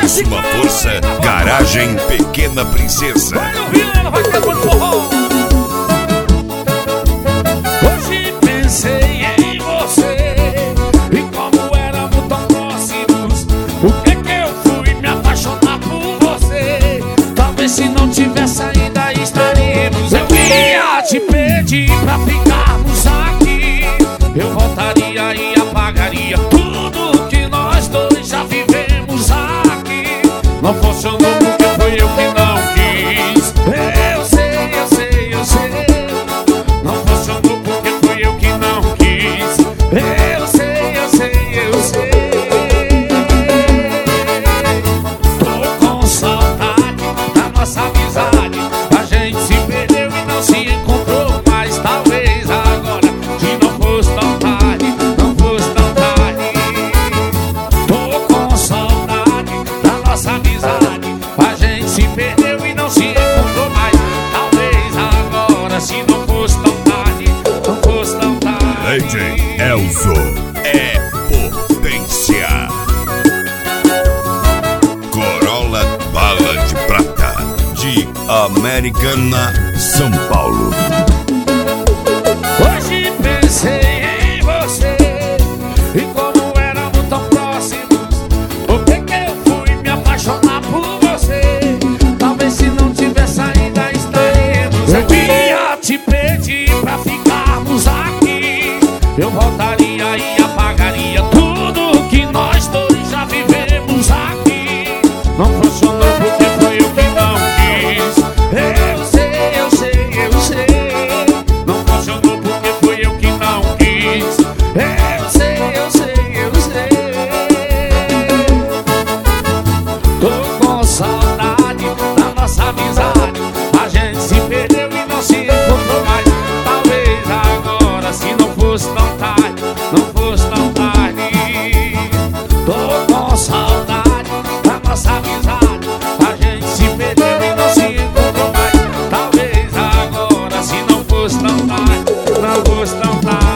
máxima força, Garagem Pequena Princesa. Vai ter muito forró. Hoje pensei em você e como éramos tão próximos. Por que que eu fui me apaixonar por você? Talvez se não tivesse ainda estaríamos. Eu ia te pedir pra ficarmos aqui. Eu voltaria e apagaria tudo que nós dois já vivemos aqui. Não funcionou porque foi eu que não quis. Eu sei, eu sei, eu sei. Não funcionou porque foi eu que não quis. Eu sei, eu sei, eu sei. Tô com saudade da nossa amizade. A gente se perdeu e não se encontrou mais. Talvez agora, se não fosse tão tarde, não fosse tão tarde. Tô com saudade da nossa amizade. A gente se perdeu e não se encontrou mais. Talvez agora, se não fosse tão tarde, não fosse tão tarde. DJ Elzo é potência. Corolla Bala de Prata de Americana, São Paulo. Hoje pensei em você e como éramos tão próximos. Por que que eu fui me apaixonar por você? Talvez se não tivesse ainda estaríamos. Eu ia te pedir pra ficarmos aqui. Eu voltaria e apagaria tudo que nós dois já vivemos aqui. Não funcionou porque foi eu que não quis. Eu sei, eu sei, eu sei. Não funcionou porque foi eu que não quis. Eu sei, eu sei, eu sei. Tô com saudade da nossa amizade. A gente se perdeu e não se encontrou mais. Talvez agora, se não fosse tão tarde, não fosse tão tarde. Tô com saudade da nossa amizade. A gente se perdeu e não se encontrou mais. Talvez agora, se não fosse tão tarde, não fosse tão tarde.